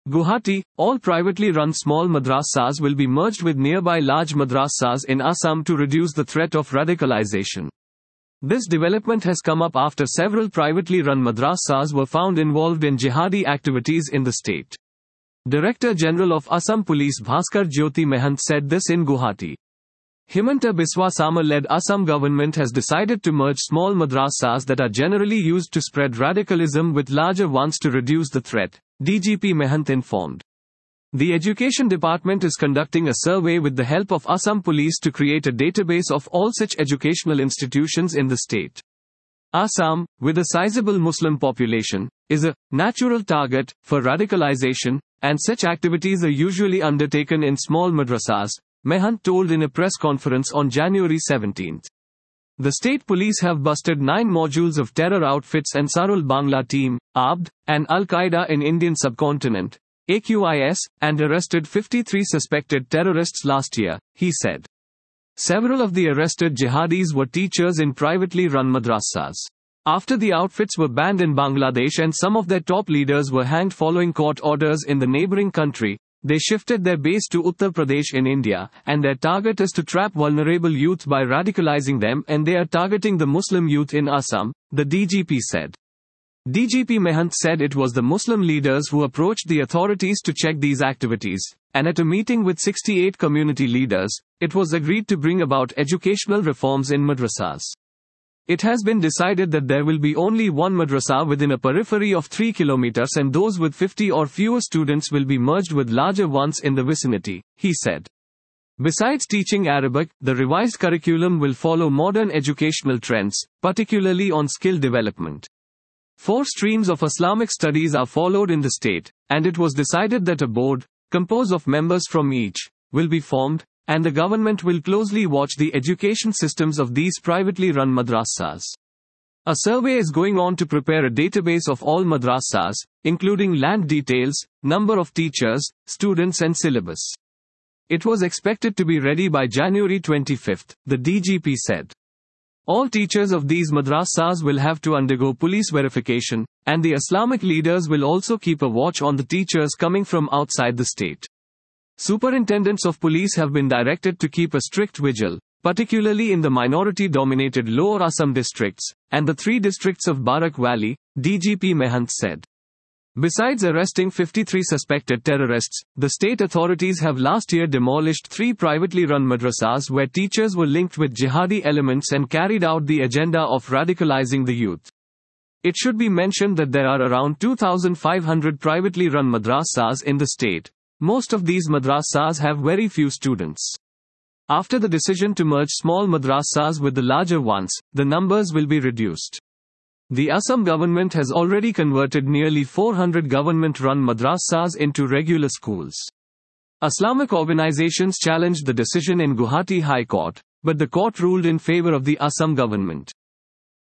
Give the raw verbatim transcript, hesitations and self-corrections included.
Guwahati, all privately run small madrasas will be merged with nearby large madrasas in Assam to reduce the threat of radicalization. This development has come up after several privately run madrasas were found involved in jihadi activities in the state. Director General of Assam Police Bhaskar Jyoti Mahant said this in Guwahati. Himanta Biswa Sarma-led Assam government has decided to merge small madrasas that are generally used to spread radicalism with larger ones to reduce the threat, D G P Mahant informed. The Education Department is conducting a survey with the help of Assam Police to create a database of all such educational institutions in the state. Assam, with a sizable Muslim population, is a natural target for radicalization, and such activities are usually undertaken in small madrasas, Mahant told in a press conference on January seventeenth. The state police have busted nine modules of terror outfits Ansarul Bangla team, A B D, and Al-Qaeda in Indian subcontinent, A Q I S, and arrested fifty-three suspected terrorists last year, he said. Several of the arrested jihadis were teachers in privately run madrasas. After the outfits were banned in Bangladesh and some of their top leaders were hanged following court orders in the neighboring country, they shifted their base to Uttar Pradesh in India, and their target is to trap vulnerable youth by radicalizing them, and they are targeting the Muslim youth in Assam, the D G P said. D G P Mahant said it was the Muslim leaders who approached the authorities to check these activities, and at a meeting with sixty-eight community leaders, it was agreed to bring about educational reforms in madrasas. It has been decided that there will be only one madrasa within a periphery of three kilometers, and those with fifty or fewer students will be merged with larger ones in the vicinity, he said. Besides teaching Arabic, the revised curriculum will follow modern educational trends, particularly on skill development. Four streams of Islamic studies are followed in the state, and it was decided that a board, composed of members from each, will be formed, and the government will closely watch the education systems of these privately run madrasas. A survey is going on to prepare a database of all madrasas, including land details, number of teachers, students and syllabus. It was expected to be ready by January twenty-fifth, the D G P said. All teachers of these madrasas will have to undergo police verification, and the Islamic leaders will also keep a watch on the teachers coming from outside the state. Superintendents of police have been directed to keep a strict vigil, particularly in the minority-dominated Lower Assam districts, and the three districts of Barak Valley, D G P Mahant said. Besides arresting fifty-three suspected terrorists, the state authorities have last year demolished three privately run madrasas where teachers were linked with jihadi elements and carried out the agenda of radicalizing the youth. It should be mentioned that there are around two thousand five hundred privately run madrasas in the state. Most of these madrasas have very few students. After the decision to merge small madrasas with the larger ones, the numbers will be reduced. The Assam government has already converted nearly four hundred government-run madrasas into regular schools. Islamic organizations challenged the decision in Guwahati High Court, but the court ruled in favor of the Assam government.